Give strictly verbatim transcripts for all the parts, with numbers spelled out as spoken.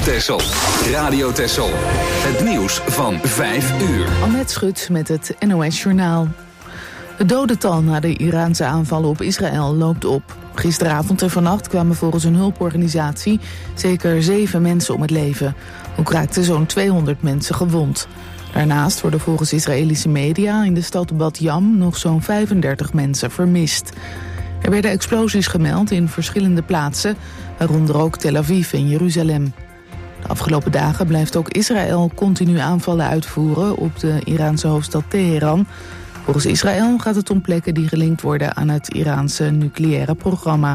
Texel. Radio Texel. Het nieuws van vijf uur. Annette Schut met het N O S Journaal. Het dodental na de Iraanse aanvallen op Israël loopt op. Gisteravond en vannacht kwamen volgens een hulporganisatie zeker zeven mensen om het leven. Ook raakten zo'n tweehonderd mensen gewond. Daarnaast worden volgens Israëlische media in de stad Bat Yam nog zo'n vijfendertig mensen vermist. Er werden explosies gemeld in verschillende plaatsen, waaronder ook Tel Aviv en Jeruzalem. De afgelopen dagen blijft ook Israël continu aanvallen uitvoeren op de Iraanse hoofdstad Teheran. Volgens Israël gaat het om plekken die gelinkt worden aan het Iraanse nucleaire programma.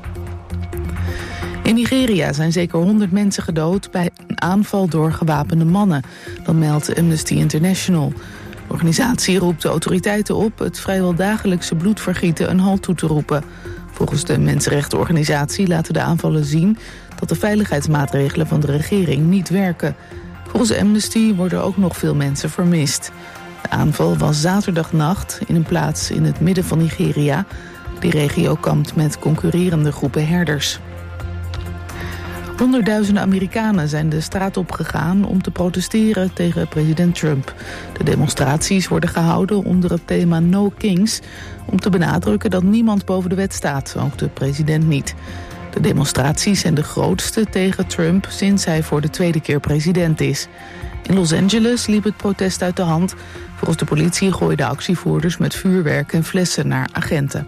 In Nigeria zijn zeker honderd mensen gedood bij een aanval door gewapende mannen. Dat meldt Amnesty International. De organisatie roept de autoriteiten op het vrijwel dagelijkse bloedvergieten een halt toe te roepen. Volgens de mensenrechtenorganisatie laten de aanvallen zien dat de veiligheidsmaatregelen van de regering niet werken. Volgens Amnesty worden ook nog veel mensen vermist. De aanval was zaterdagnacht in een plaats in het midden van Nigeria. Die regio kampt met concurrerende groepen herders. Honderdduizenden Amerikanen zijn de straat opgegaan om te protesteren tegen president Trump. De demonstraties worden gehouden onder het thema No Kings, om te benadrukken dat niemand boven de wet staat, ook de president niet. De demonstraties zijn de grootste tegen Trump sinds hij voor de tweede keer president is. In Los Angeles liep het protest uit de hand. Volgens de politie gooiden actievoerders met vuurwerk en flessen naar agenten.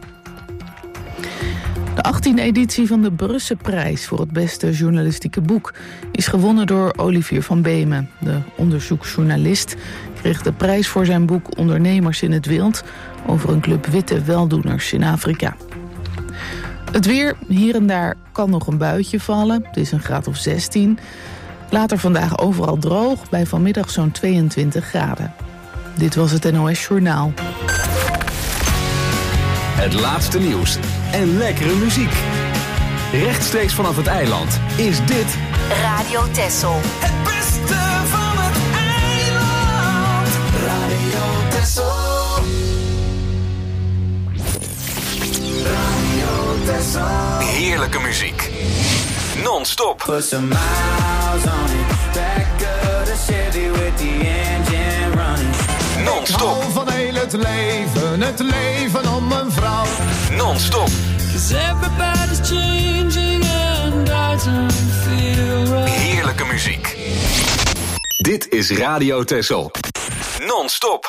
De achttiende editie van de Brusselprijs voor het beste journalistieke boek is gewonnen door Olivier van Beemen. De onderzoeksjournalist kreeg de prijs voor zijn boek Ondernemers in het Wild over een club witte weldoeners in Afrika. Het weer, hier en daar kan nog een buitje vallen. Het is een graad of zestien. Later vandaag overal droog, bij vanmiddag zo'n tweeëntwintig graden. Dit was het N O S Journaal. Het laatste nieuws en lekkere muziek. Rechtstreeks vanaf het eiland is dit Radio Texel. Het beste van het eiland. Radio Texel. Radio Texel. heerlijke muziek. Non-stop. Put some miles on it. Back of the Chevy with the engine running. Non-stop. Ik hou van heel het leven, het leven om een vrouw. Non-stop. Cause everybody's changing and I don't feel right. Heerlijke muziek. Dit is Radio Texel. Non-stop.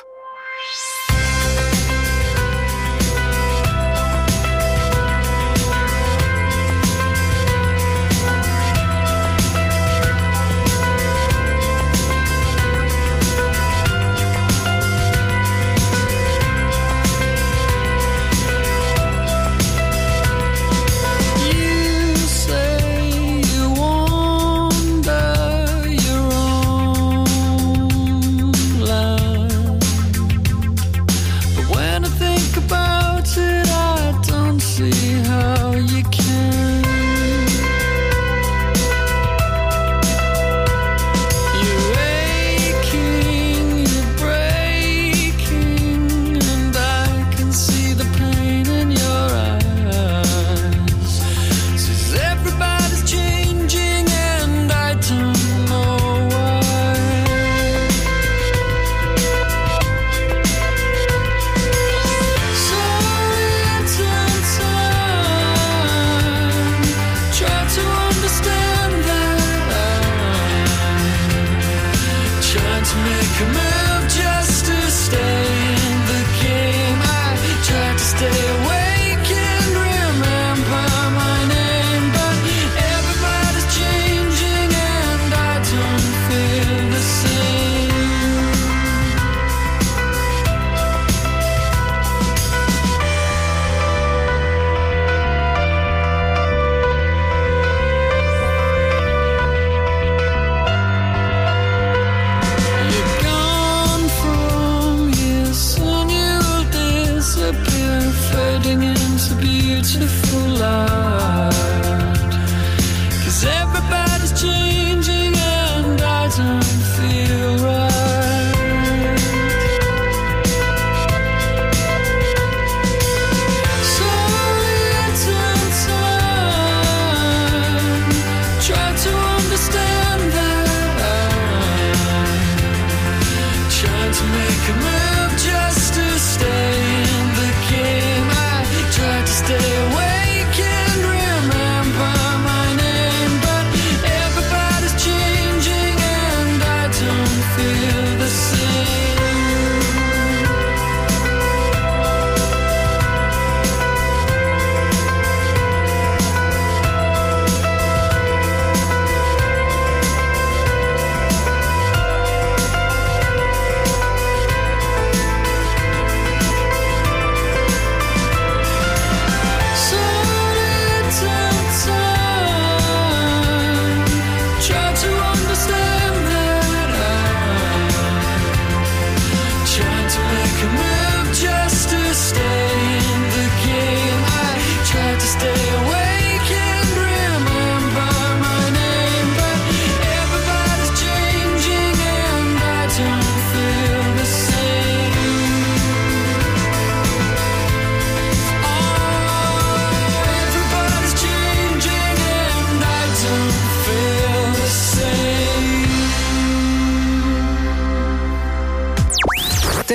Try to understand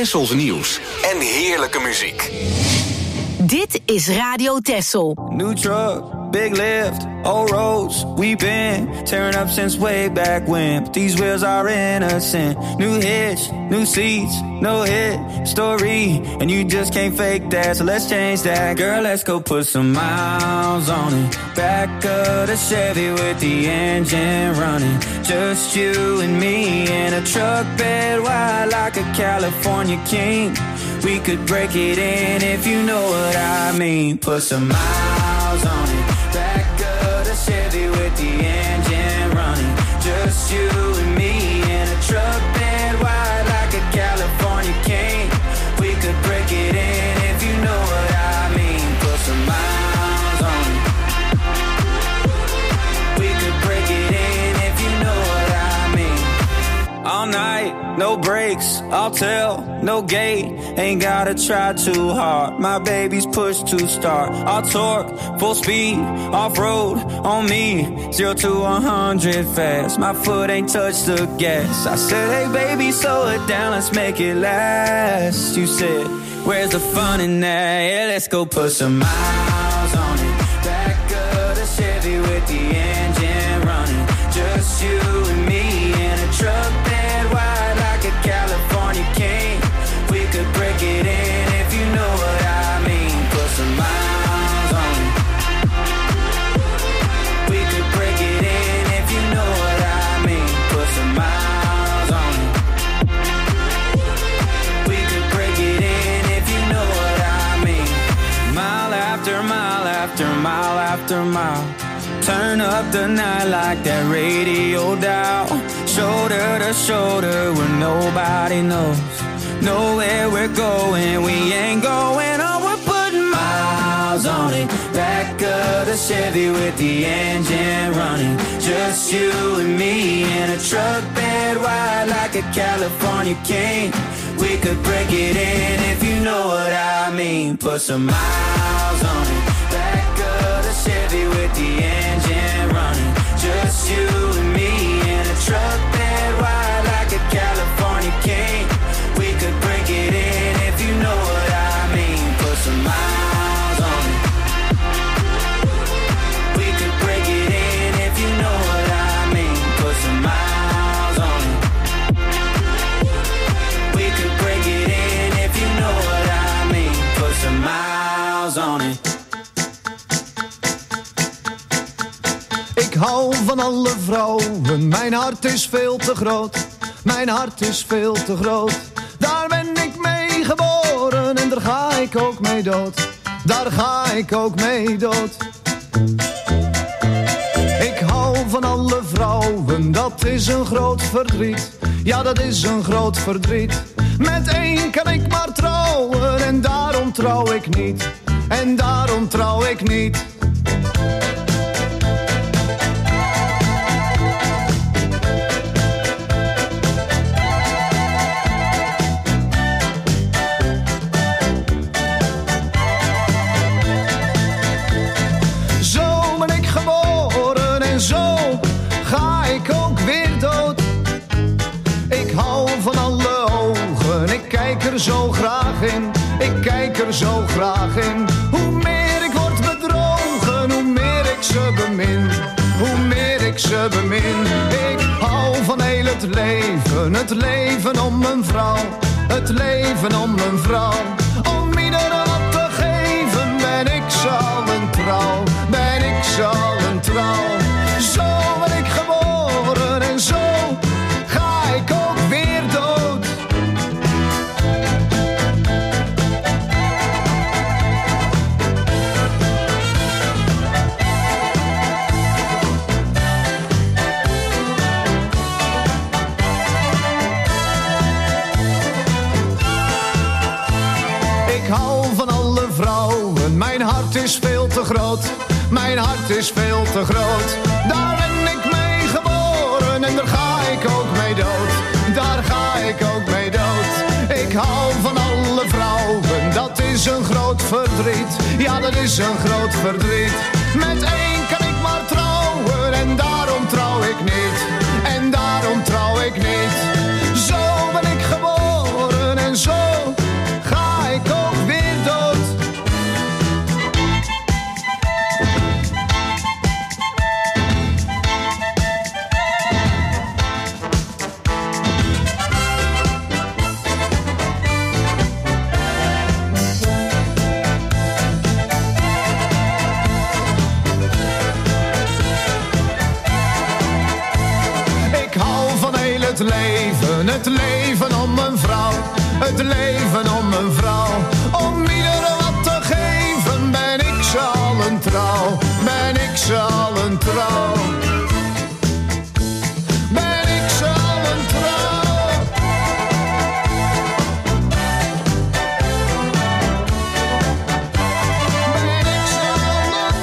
Tessels nieuws en heerlijke muziek. Dit is Radio Tessel. New truck, big lift, old roads. We've been tearing up since way back when. But these wheels are innocent. New hitch, new seats, no hit story. And you just can't fake that, so let's change that. Girl, let's go put some miles on it. Back of the Chevy with the engine running. Just you and me in a truck bed wide like a California king. We could break it in if you know what I mean. Put some miles on it. Back of the Chevy with the engine running. Just you and me in a truck bed wide like a California king. We could break it in if you know what I mean. Put some miles on it. We could break it in if you know what I mean. All night, no breaks, I'll tell, no gate. Ain't gotta try too hard, my baby's push to start. I'll torque, full speed, off-road, on me. Zero to a hundred fast, my foot ain't touched the gas. I said, hey baby, slow it down, let's make it last. You said, where's the fun in that? Yeah, let's go put some miles on it. Back of the Chevy with the engine running. Just you and me in a truck bed wide like a California king. We could break it in if you know what I mean. Put some miles on it. We could break it in if you know what I mean. Put some miles on it. We could break it in if you know what I mean. Mile after mile after mile after mile. Turn up the night like that radio dial. Shoulder to shoulder where nobody knows. Know where we're going, we ain't going on. We're putting miles on it. Back of the Chevy with the engine running. Just you and me in a truck bed wide like a California king. We could break it in if you know what I mean. Put some miles on it. Back of the Chevy with the engine running. Just you and me in a truck bed wide like a California king. We could break it in if you know what I mean. Put some miles on it. We could break it in if you know what I mean. Put some miles on it. We could break it in if you know what I mean. Put some miles on it. Ik hou van alle vrouwen, mijn hart is veel te groot. Mijn hart is veel te groot. Daar ben ik mee geboren en daar ga ik ook mee dood. Daar ga ik ook mee dood. Ik hou van alle vrouwen, dat is een groot verdriet. Ja, dat is een groot verdriet. Met één kan ik maar trouwen en daarom trouw ik niet. En daarom trouw ik niet. Ik kijk er zo graag in, ik kijk er zo graag in. Hoe meer ik word bedrogen, hoe meer ik ze bemin. Hoe meer ik ze bemin. Ik hou van heel het leven, het leven om een vrouw. Het leven om een vrouw. Om iedereen wat te geven, ben ik zo een trouw. Ben ik zo een trouw. Zo ben ik geboren en zo ga ik ook weer dood. Mijn hart is veel te groot, mijn hart is veel te groot. Daar ben ik mee geboren en daar ga ik ook mee dood. Daar ga ik ook mee dood. Ik hou van alle vrouwen, dat is een groot verdriet. Ja, dat is een groot verdriet. Met één kan ik maar trouwen en daarom trouw ik niet. En daarom trouw ik niet. Zo ben ik geboren en zo leven, het leven om een vrouw. Het leven om een vrouw. Om iedereen wat te geven, ben ik ze allen trouw. Ben ik ze allen trouw. Ben ik ze allen trouw. Ben ik ze allen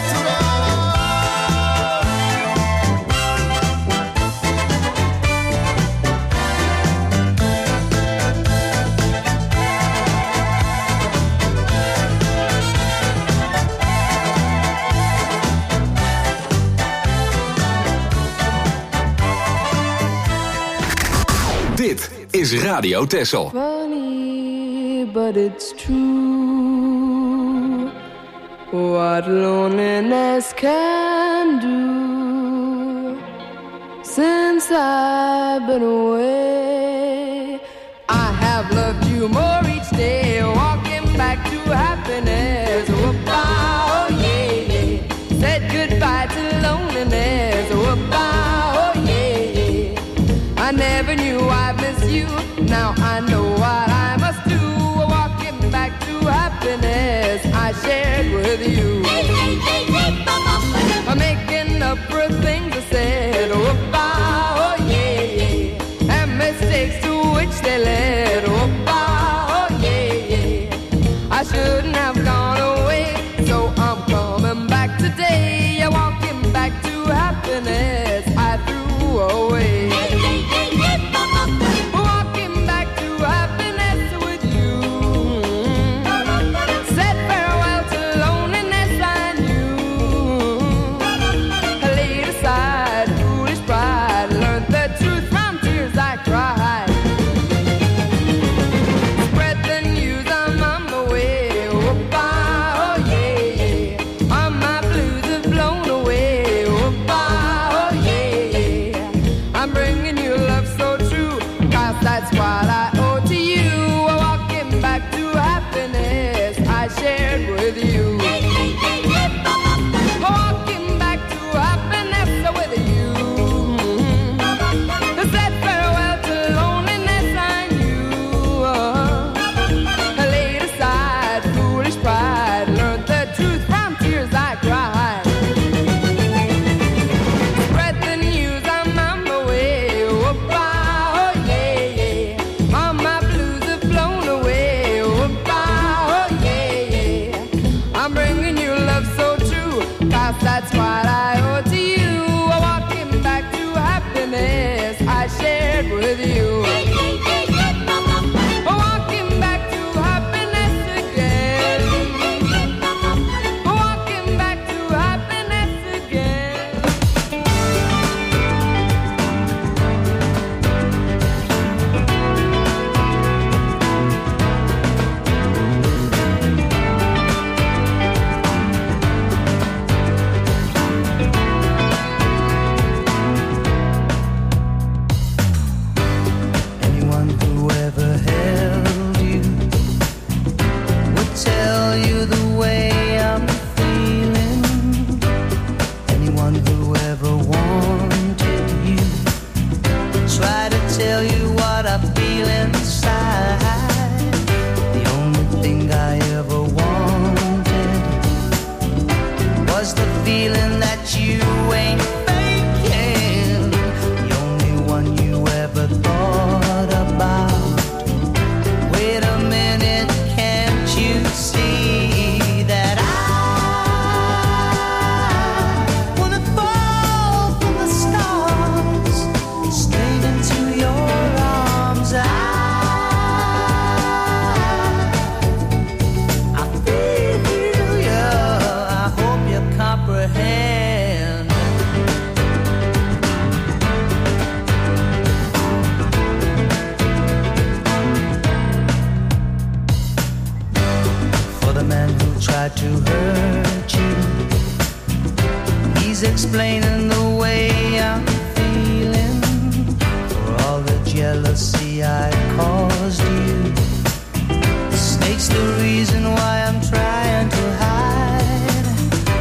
Dit is Radio Texel. Funny, but it's true. What loneliness can do. Since I've been away, I have loved you more each day. Walking back to happiness. Whoop, oh yeah, yeah. Said goodbye to loneliness. Whoop, oh yeah, yeah. I never knew I miss you. Now I know what I must do. Walking back to happiness I shared with you. I'm making up for things I said. Oh, oh yeah, yeah. And mistakes to which they led. Oh, oh yeah, yeah. I shouldn't have gone away, so I'm coming back today. Walking back to happiness I threw away. Walking back to happiness with you. Said farewell to loneliness I knew. I laid aside foolish pride. Learned the truth from tears I cried. Spread the news, I'm on my way. Oh, bye, oh yeah, yeah. All my blues have blown away. Oh, bye, oh yeah, yeah. I'm bringing you love so true, 'cause that's what I owe to you. Walking back to happiness I shared with you. Walking back to happiness with you. Said farewell to loneliness I knew. I laid aside foolish pride. Learned the truth from tears I cried. Spread the news, I'm on my way. Oh, bye, oh yeah, yeah. All my blues have blown away. Oh, bye, oh yeah, yeah. I'm bringing you love so true, 'cause that's what I owe to you. Walking back to happiness I shared with you. Walking back to happiness again. Walking back to happiness again. Anyone who ever held you would tell you the way I'm feeling. Anyone who ever wanted you try to tell you what I feel inside. The only thing I ever wanted was the feeling that you ain't faking. The only one you ever thought about. Wait a minute, can't you see that I wanna fall from the stars straight into your arms? I, I feel you. I hope you comprehend. For the man who tried to hurt you, he's explaining the way I'm feeling. For all the jealousy I caused you, the snake's the reason why I'm trying to hide.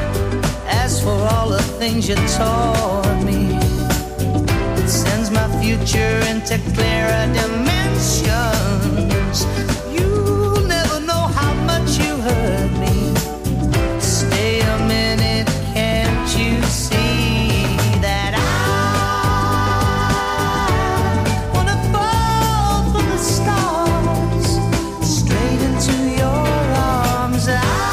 As for all the things you taught me, it sends my future future into clearer dimensions. You'll never know how much you hurt me. Stay a minute, can't you see that I wanna fall from the stars straight into your arms? I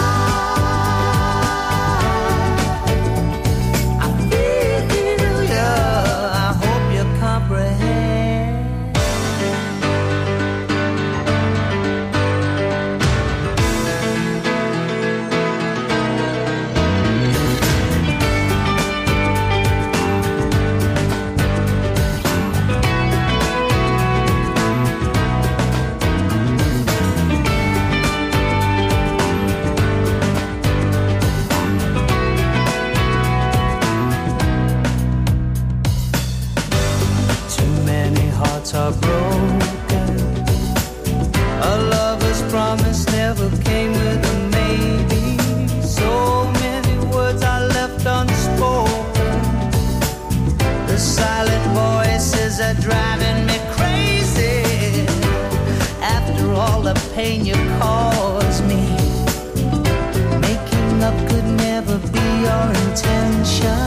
are broken. A lover's promise never came with a maybe. So many words are left unspoken. The silent voices are driving me crazy. After all the pain you caused me, making up could never be your intention.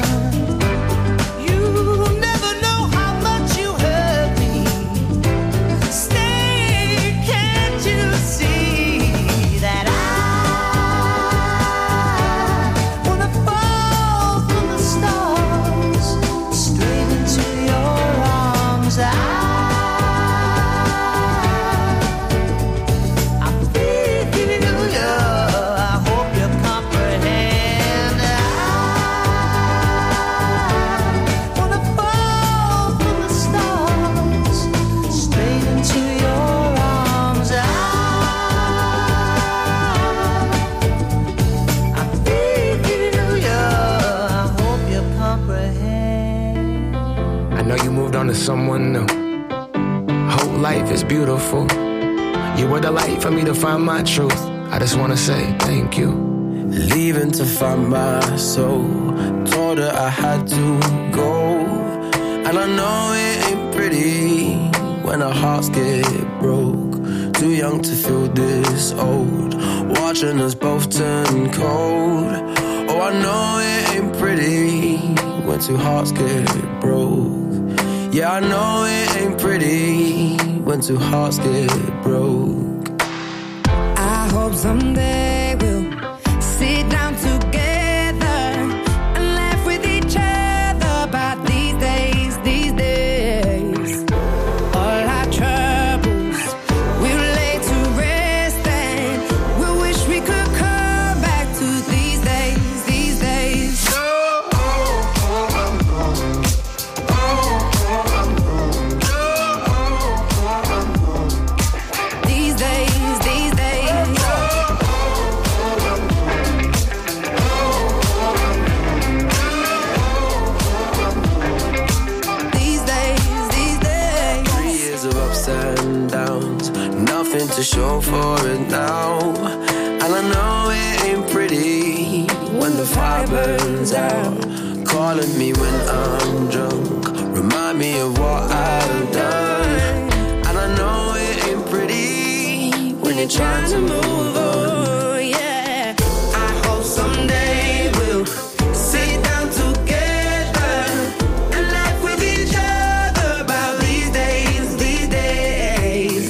To someone new. Whole life is beautiful. You were the light for me to find my truth. I just wanna say thank you. Leaving to find my soul. Told her I had to go. And I know it ain't pretty when our hearts get broke. Too young to feel this old. Watching us both turn cold. Oh, I know it ain't pretty when two hearts get broke. Yeah, I know it ain't pretty when two hearts get broke. I hope someday we'll sit down together and laugh with each other about these days, these days. All our troubles we'll lay to rest and we'll wish we could come back to these days, these days. To show for it now. And I know it ain't pretty when the fire burns out. Calling me when I'm drunk, remind me of what I've done. And I know it ain't pretty when you're trying to move on. Yeah, I hope someday we'll sit down together and laugh with each other about these days, these days.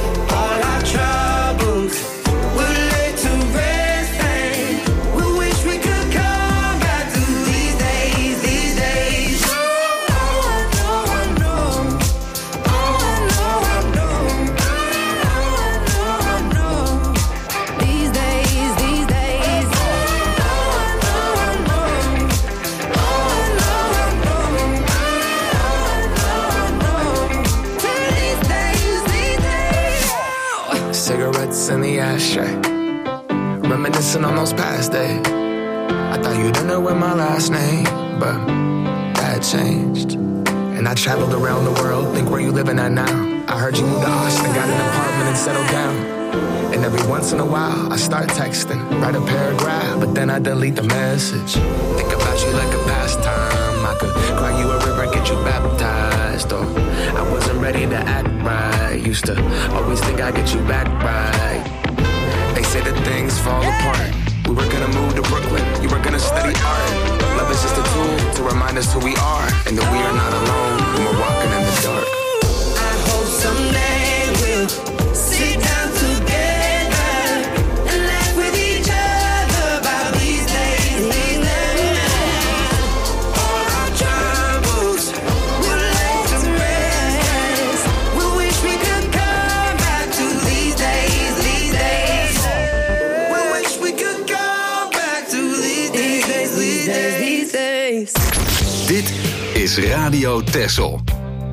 In the ashtray, reminiscing on those past days. I thought you didn't know my last name, but that changed. And I traveled around the world, think where you living at now. I heard you moved to Austin, got an apartment and settled down. And every once in a while, I start texting, write a paragraph, but then I delete the message. Think about you like a pastime. I could cry you a river, get you baptized, or I wasn't ready to act right. Used to always think I'd get you back right. They say that things fall apart. We were gonna move to Brooklyn, you were gonna study art. Love is just a tool to remind us who we are, and that we are not alone when we're walking in the dark. I hope someday we'll sit down together and laugh with each other about these days, these days. All our troubles will lay to rest. We wish we could come back to these days, these days. We wish we could come back to these days, these days, these days. Dit is Radio Texel.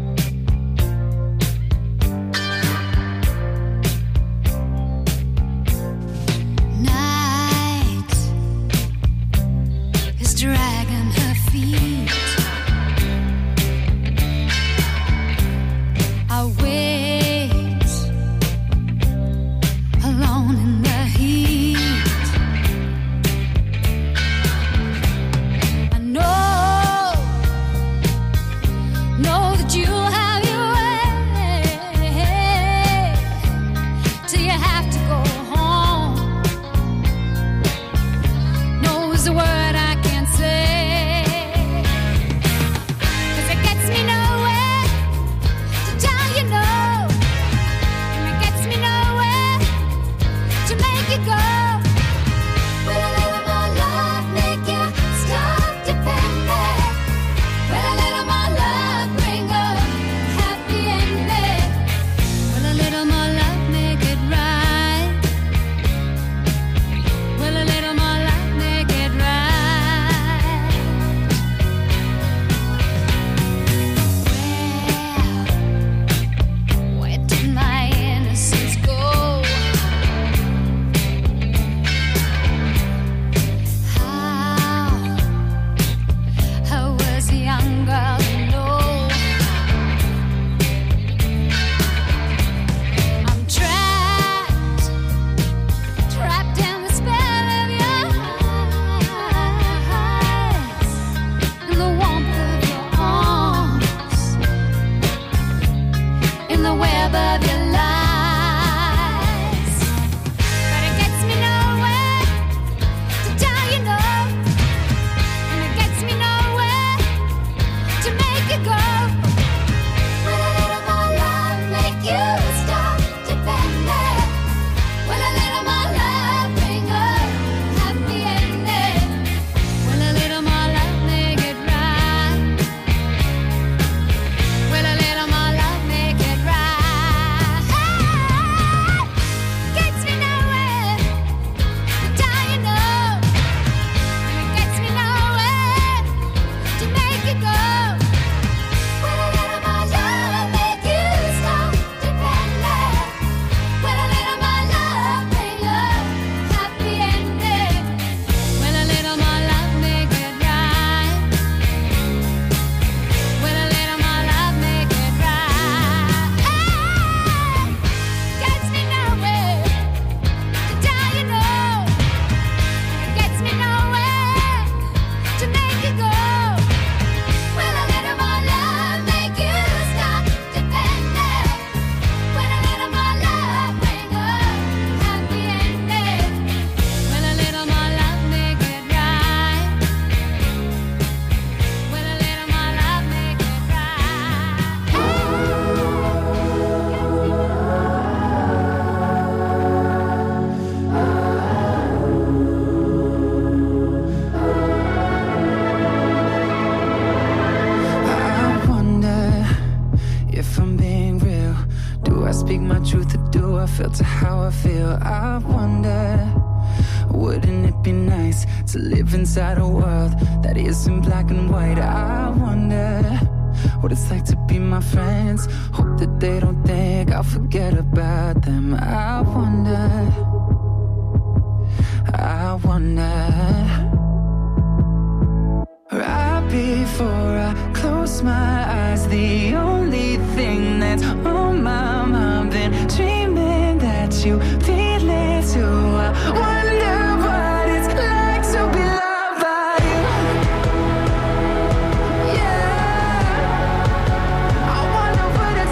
filter how I feel. I wonder, wouldn't it be nice to live inside a world that isn't black and white? I wonder what it's like to be my friends. Hope that they don't think I'll forget about them. I wonder, I wonder. Right before I close my eyes, the only thing that's on my mind, been dreaming that you feel it too. I wonder what it's like to be loved by you. Yeah, I wonder what it's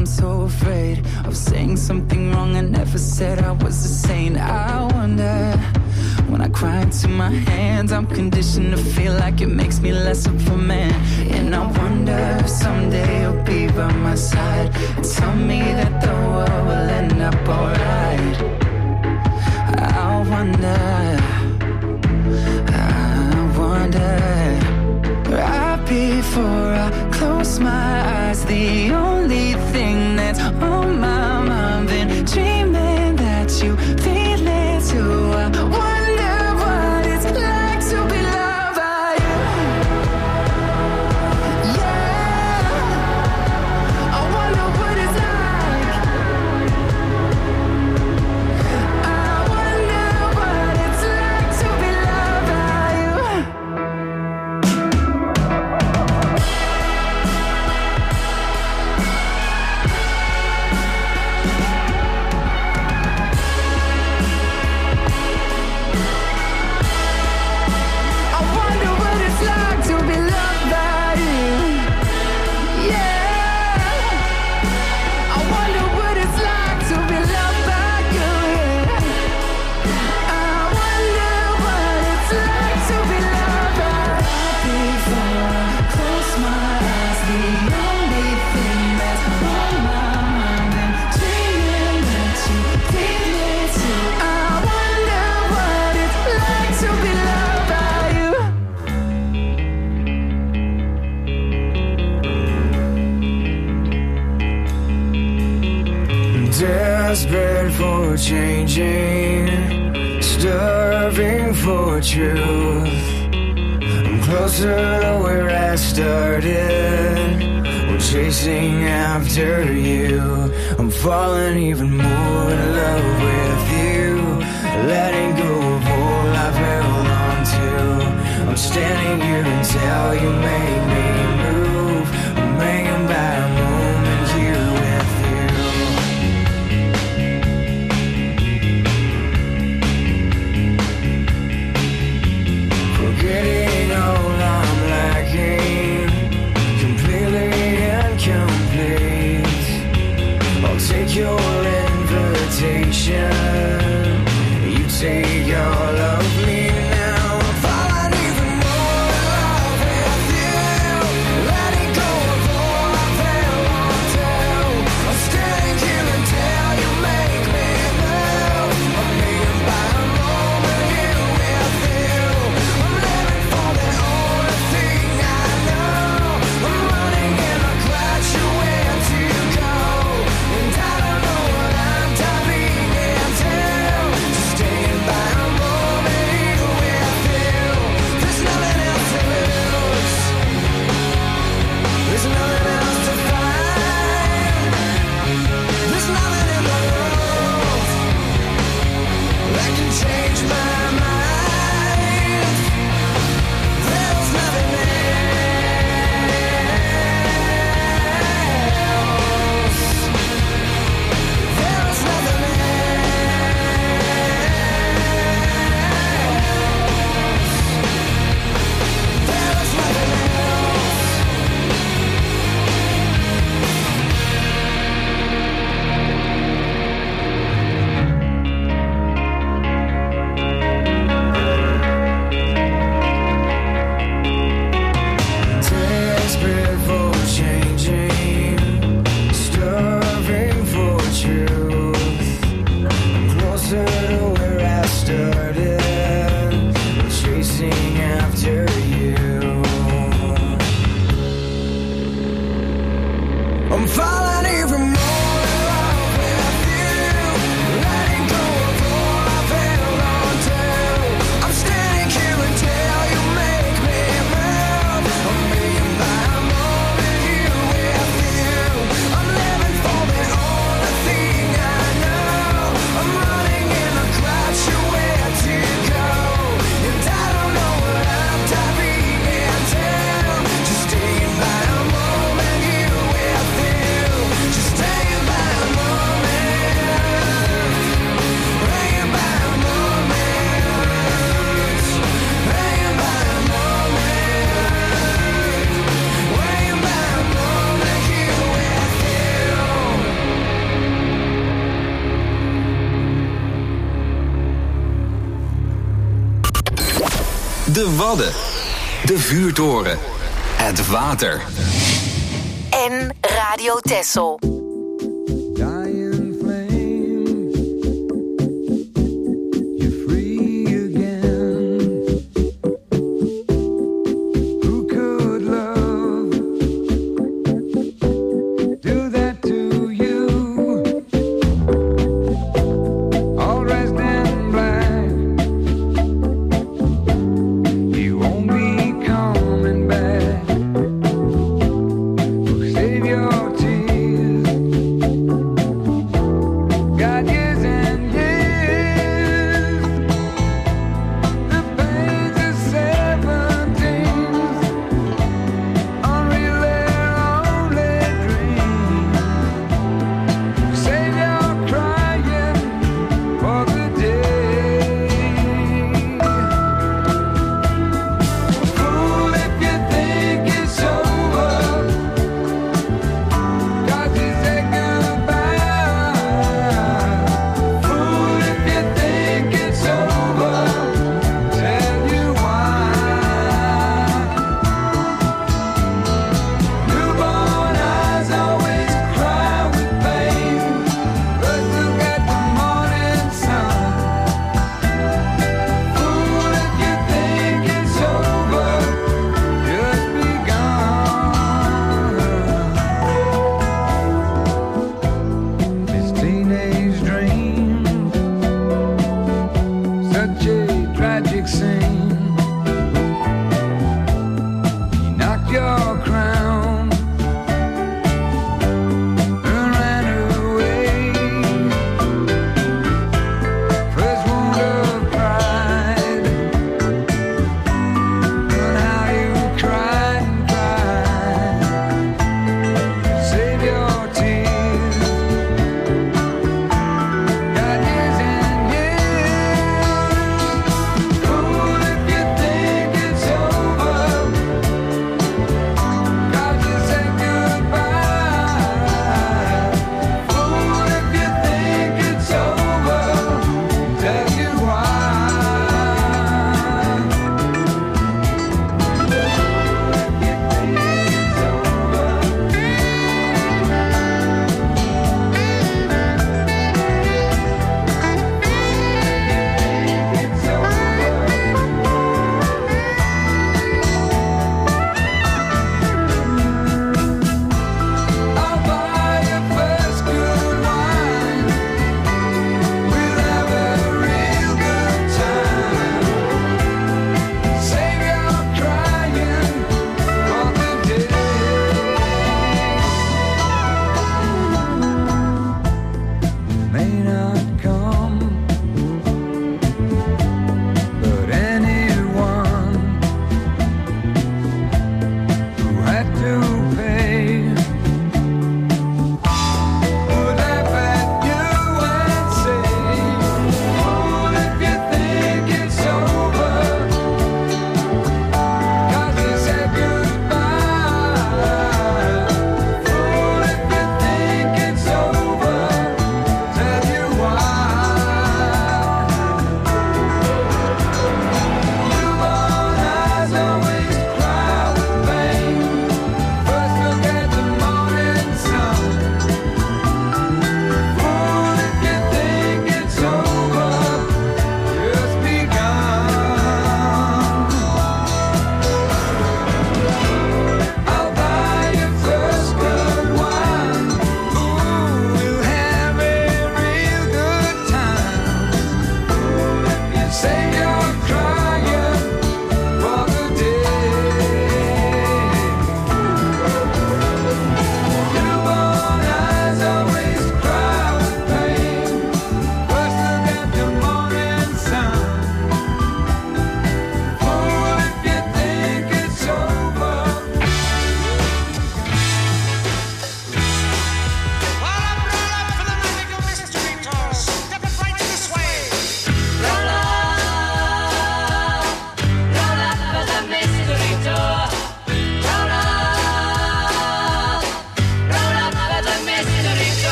I'm so afraid of saying something wrong. I never said I was a saint. I wonder, when I cry into my hands, I'm conditioned to feel like it makes me less of a man. And I wonder if someday you'll be by my side and tell me that the world will end up alright. I wonder, I wonder, right before I close my eyes, the only thing that's on my mind, been dreaming that you feel it too. I wonder what it's like to be loved by you. Yeah, I wonder what it's like. I wonder what it's like to be loved by you. Desperate for changing, starving for truth. I'm closer to where I started. We're chasing after you. I'm falling even more in love with you. Letting go of all I've held on to. I'm standing here until you make me move. I'm hanging by a moment here with you. Forgetting all I'm lacking, completely incomplete. I'll take your invitation, you take all of me now. I'm falling even more in love with you, letting go of all I've held on to. I'm standing here until you make me move. I'm being by a moment here with you. I'm living for the only thing I know. I'm running and I'm glad you where to go. And I don't know what I'm diving into. Just staying by a moment here with you. There's nothing else to lose. There's nothing else to find. There's nothing in the world that can change my mind. There's nothing else. There's nothing else. There's nothing else. Desperate for changing, starving for truth. I'm closer to where I started, chasing after you. I'm falling even more in love with you, letting go of all I've held on to. I'm standing here until you make me move. I'm being by a moment here with you. I'm living for the only thing I know. I'm running and I'm glad you where to go. And I don't know what I'm diving into. Just staying by a moment here with you. De Wadden. De vuurtoren. Het water. En Radio Texel.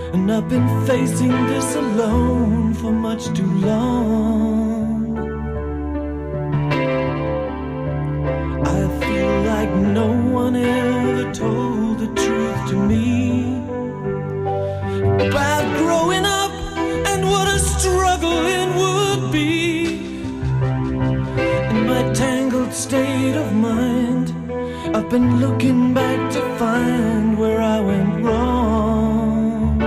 and I've been facing this alone for much too long. I feel like no one ever told the truth to me about growing up and what a struggle it would be. In my tangled state of mind, I've been looking back to find where I went wrong.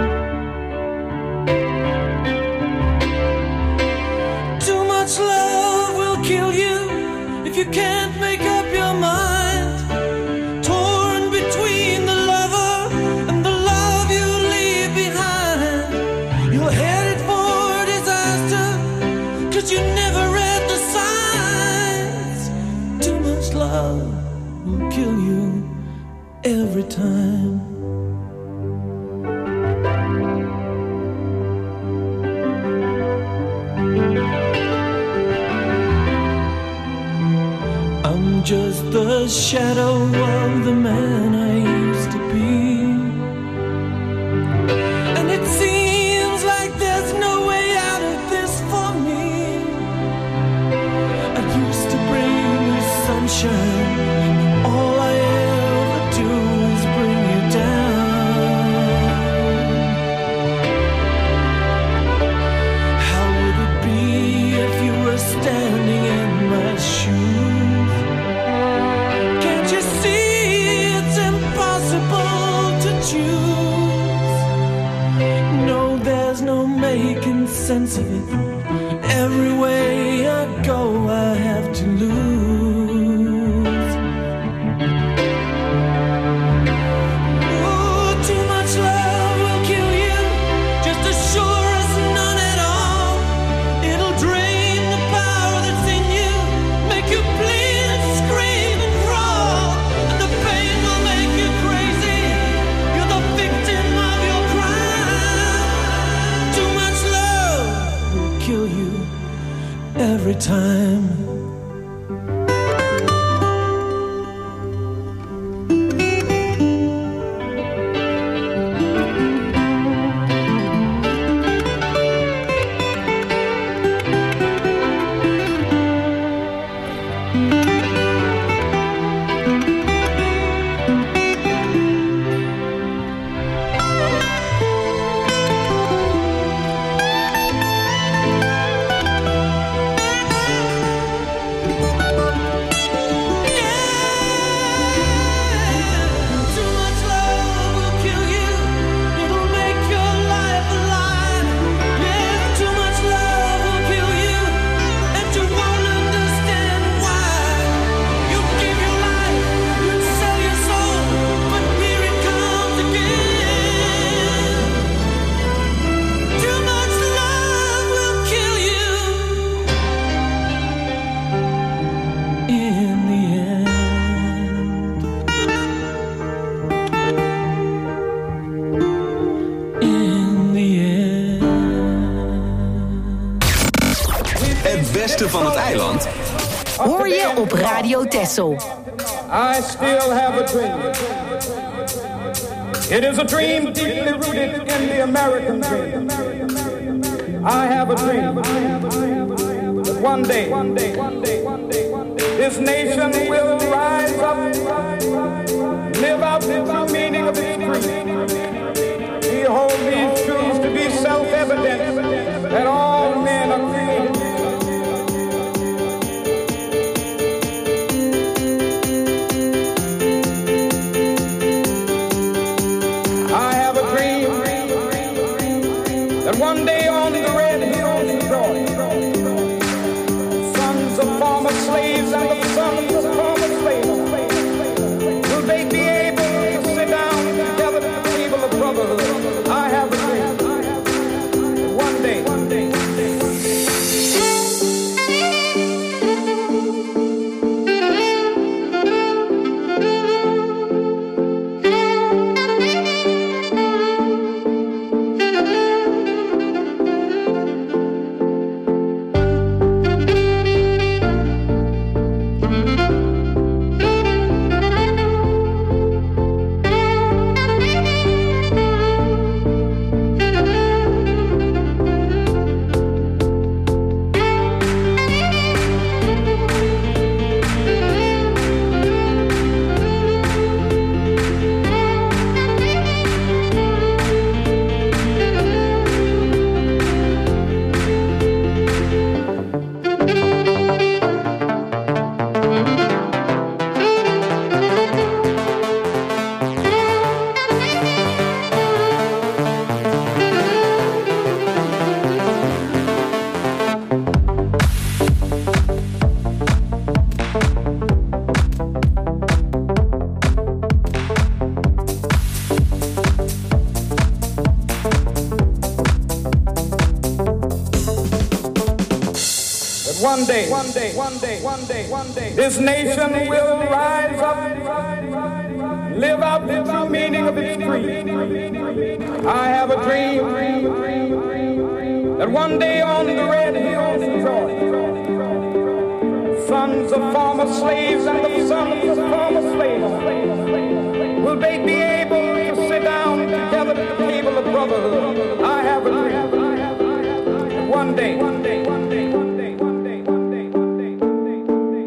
Too much love will kill you if you can't make up your mind. Torn between the lover and the love you leave behind. You're headed for disaster, 'cause you never read the signs. Too much love will kill you every time. I'm just the shadow of the man I used to be, and it seems like there's no way out of this for me. I used to bring you sunshine, all I ever do is bring you down. How would it be if you were standing in my shoes? Can't you see it's impossible to choose? No, there's no making sense of it. Every way I go, I have to lose. Oh, too much love will kill you, just as sure as none at all. It'll drain the power that's in you, make you bleed and scream and crawl, and the pain will make you crazy. You're the victim of your crime. Too much love will kill you every time. Too much love will kill you, it'll make your life a lie. Yeah, too much love will kill you, and you won't understand why. You give your life, you sell your soul, but here it comes again. Too much love will kill you in the end. In the end. Het beste van het eiland Hoor je op Radio Texel. I still have a dream. It is a dream deeply rooted in the American dream. I have a dream that one day this nation will rise up, live out the true meaning of its creed. We hold these truths to be self-evident, that all men are created. I have a dream that one day on the red hills of Georgia, sons of former slaves and the sons of former slaves, will they be able to sit down together at the table of brotherhood. I have a dream that one day, one day, one day. one day, one day, one day, one day, one day, this nation will rise up, live out the true meaning of its creed. I have a dream that one day on the red hills of Georgia, sons of former slaves and the sons of former slaves, will they be able to sit down together at the table of brotherhood? I have a dream. One day, one day, one day, one day, one day, one day, one day, one day,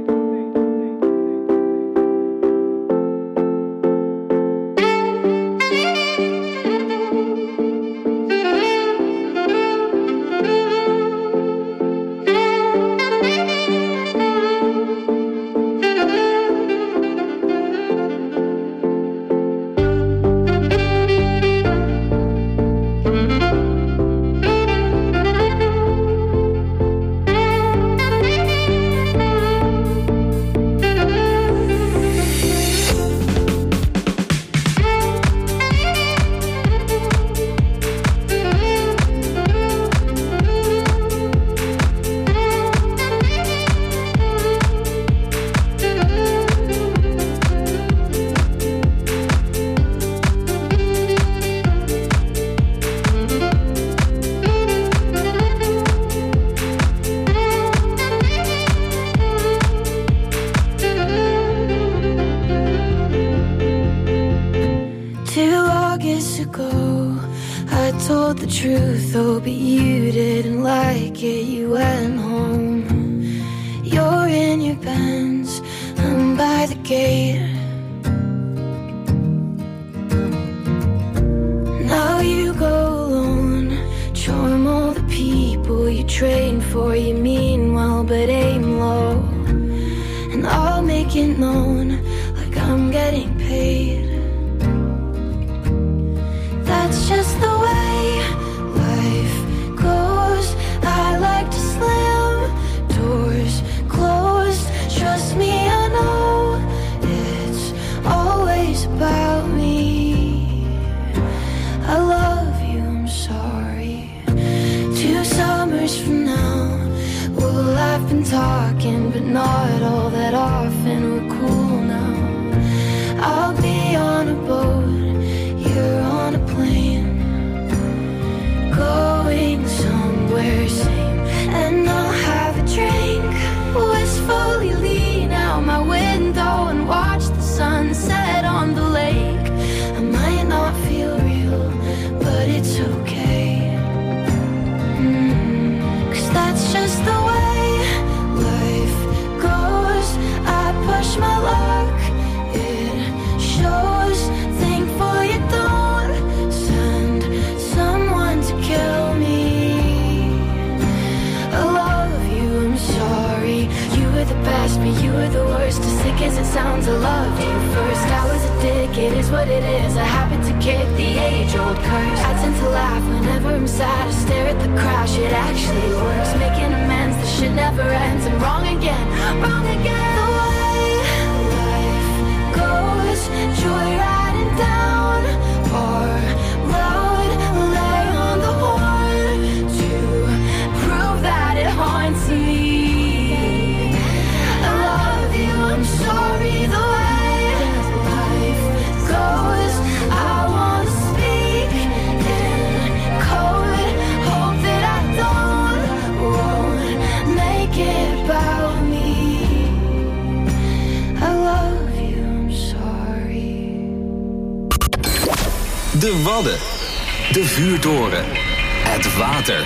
De Wadden. De Vuurtoren. Het water.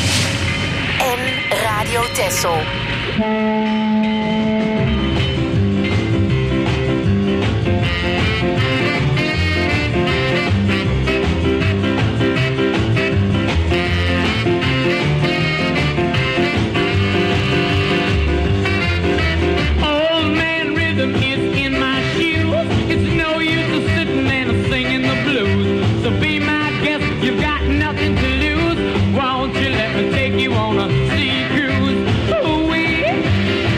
En Radio Texel. Won't you let me take you on a sea cruise? Ooh-wee.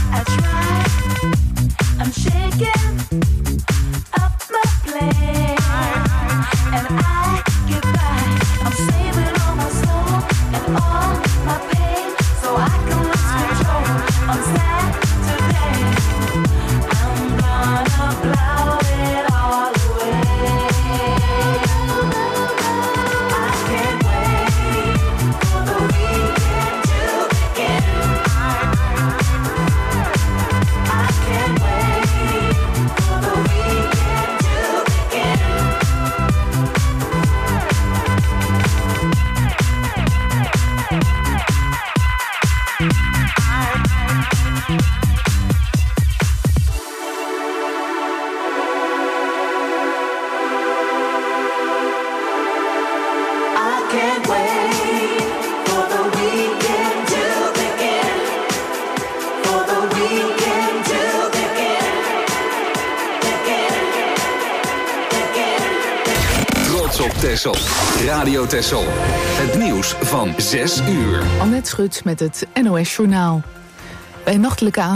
Op Texel. Radio Texel. Het nieuws van zes uur. Annette Schut met het N O S Journaal. Bij nachtelijke